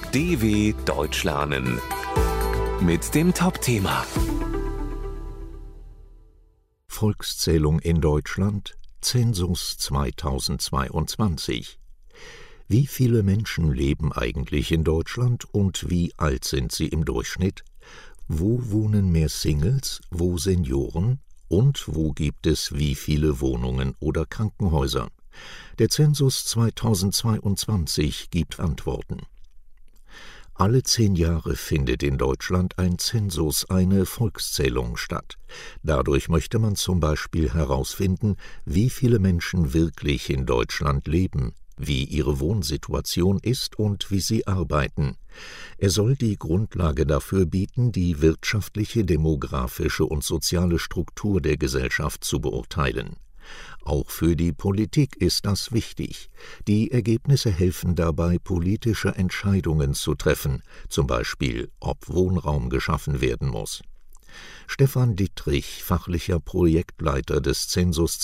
DW Deutsch lernen mit dem Top-Thema Volkszählung in Deutschland, Zensus 2022. Wie viele Menschen leben eigentlich in Deutschland und wie alt sind sie im Durchschnitt? Wo wohnen mehr Singles, wo Senioren und wo gibt es wie viele Wohnungen oder Krankenhäuser? Der Zensus 2022 gibt Antworten. Alle 10 Jahre findet in Deutschland ein Zensus, eine Volkszählung statt. Dadurch möchte man zum Beispiel herausfinden, wie viele Menschen wirklich in Deutschland leben, wie ihre Wohnsituation ist und wie sie arbeiten. Er soll die Grundlage dafür bieten, die wirtschaftliche, demografische und soziale Struktur der Gesellschaft zu beurteilen. Auch für die Politik ist das wichtig. Die Ergebnisse helfen dabei, politische Entscheidungen zu treffen, zum Beispiel, ob Wohnraum geschaffen werden muss. Stefan Dittrich, fachlicher Projektleiter des Zensus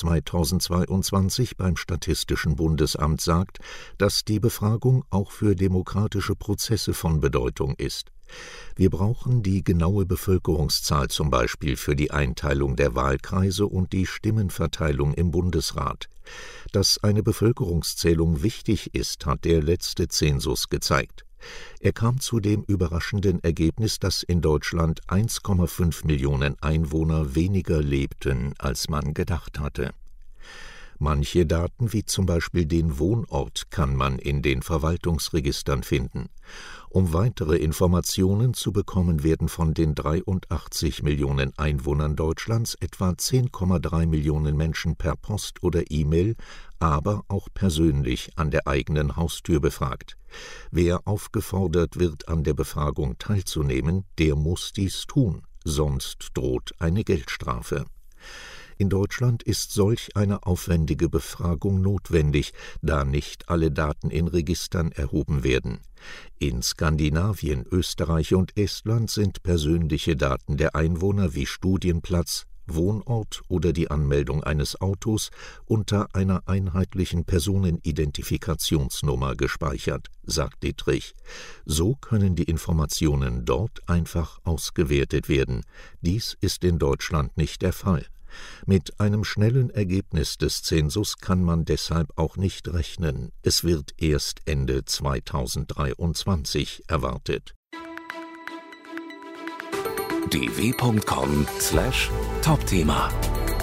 2022 beim Statistischen Bundesamt, sagt, dass die Befragung auch für demokratische Prozesse von Bedeutung ist. Wir brauchen die genaue Bevölkerungszahl zum Beispiel für die Einteilung der Wahlkreise und die Stimmenverteilung im Bundesrat. Dass eine Bevölkerungszählung wichtig ist, hat der letzte Zensus gezeigt. Er kam zu dem überraschenden Ergebnis, dass in Deutschland 1,5 Millionen Einwohner weniger lebten, als man gedacht hatte. Manche Daten, wie zum Beispiel den Wohnort, kann man in den Verwaltungsregistern finden. Um weitere Informationen zu bekommen, werden von den 83 Millionen Einwohnern Deutschlands etwa 10,3 Millionen Menschen per Post oder E-Mail, aber auch persönlich an der eigenen Haustür befragt. Wer aufgefordert wird, an der Befragung teilzunehmen, der muss dies tun, sonst droht eine Geldstrafe. In Deutschland ist solch eine aufwendige Befragung notwendig, da nicht alle Daten in Registern erhoben werden. In Skandinavien, Österreich und Estland sind persönliche Daten der Einwohner wie Studienplatz, Wohnort oder die Anmeldung eines Autos unter einer einheitlichen Personenidentifikationsnummer gespeichert, sagt Dittrich. So können die Informationen dort einfach ausgewertet werden. Dies ist in Deutschland nicht der Fall. Mit einem schnellen Ergebnis des Zensus kann man deshalb auch nicht rechnen. Es wird erst Ende 2023 erwartet. dw.com/Topthema